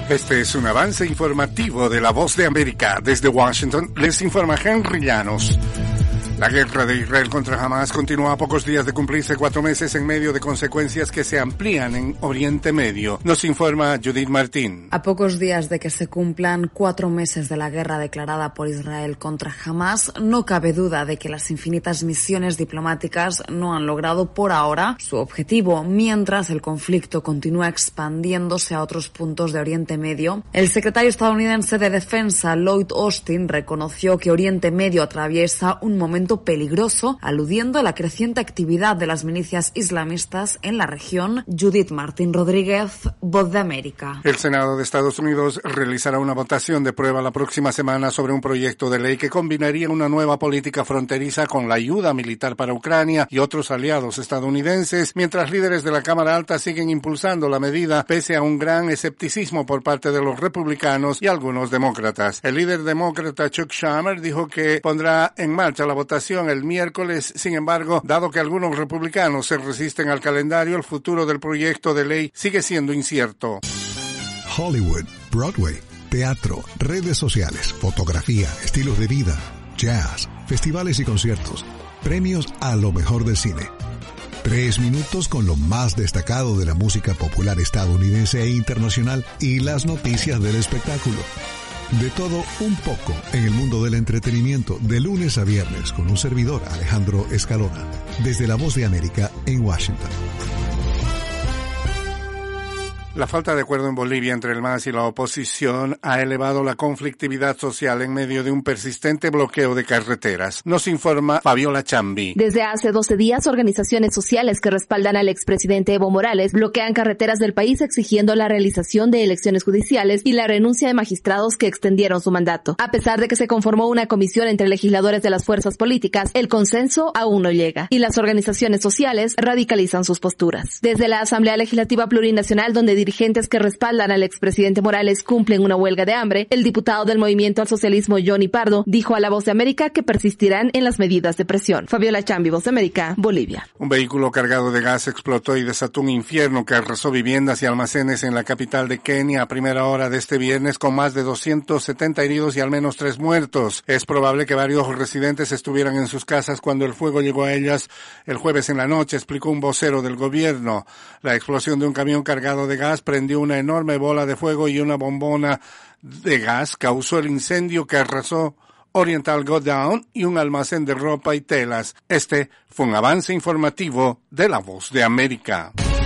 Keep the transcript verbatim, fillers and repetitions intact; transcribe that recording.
Este es un avance informativo de La Voz de América. Desde Washington les informa Henry Llanos. La guerra de Israel contra Hamas continúa a pocos días de cumplirse cuatro meses en medio de consecuencias que se amplían en Oriente Medio. Nos informa Judith Martín. A pocos días de que se cumplan cuatro meses de la guerra declarada por Israel contra Hamas, no cabe duda de que las infinitas misiones diplomáticas no han logrado por ahora su objetivo, mientras el conflicto continúa expandiéndose a otros puntos de Oriente Medio. El secretario estadounidense de Defensa, Lloyd Austin, reconoció que Oriente Medio atraviesa un momento peligroso, aludiendo a la creciente actividad de las milicias islamistas en la región. Judith Martín Rodríguez, Voz de América. El Senado de Estados Unidos realizará una votación de prueba la próxima semana sobre un proyecto de ley que combinaría una nueva política fronteriza con la ayuda militar para Ucrania y otros aliados estadounidenses, mientras líderes de la Cámara Alta siguen impulsando la medida pese a un gran escepticismo por parte de los republicanos y algunos demócratas. El líder demócrata Chuck Schumer dijo que pondrá en marcha la votación el miércoles. Sin embargo, dado que algunos republicanos se resisten al calendario, el futuro del proyecto de ley sigue siendo incierto. Hollywood, Broadway, teatro, redes sociales, fotografía, estilos de vida, jazz, festivales y conciertos, premios a lo mejor del cine. Tres minutos con lo más destacado de la música popular estadounidense e internacional y las noticias del espectáculo. De todo un poco en el mundo del entretenimiento, de lunes a viernes, con un servidor, Alejandro Escalona, desde La Voz de América en Washington. La falta de acuerdo en Bolivia entre el M A S y la oposición ha elevado la conflictividad social en medio de un persistente bloqueo de carreteras. Nos informa Fabiola Chambi. Desde hace doce días, organizaciones sociales que respaldan al expresidente Evo Morales bloquean carreteras del país exigiendo la realización de elecciones judiciales y la renuncia de magistrados que extendieron su mandato. A pesar de que se conformó una comisión entre legisladores de las fuerzas políticas, el consenso aún no llega y las organizaciones sociales radicalizan sus posturas. Desde la Asamblea Legislativa Plurinacional, donde dirigentes que respaldan al expresidente Morales cumplen una huelga de hambre, el diputado del Movimiento al Socialismo, Johnny Pardo, dijo a La Voz de América que persistirán en las medidas de presión. Fabiola Chambi, Voz de América, Bolivia. Un vehículo cargado de gas explotó y desató un infierno que arrasó viviendas y almacenes en la capital de Kenia a primera hora de este viernes, con más de doscientos setenta heridos y al menos tres muertos. Es probable que varios residentes estuvieran en sus casas cuando el fuego llegó a ellas el jueves en la noche, explicó un vocero del gobierno. La explosión de un camión cargado de gas prendió una enorme bola de fuego y una bombona de gas causó el incendio que arrasó Oriental Godown y un almacén de ropa y telas. Este fue un avance informativo de La Voz de América.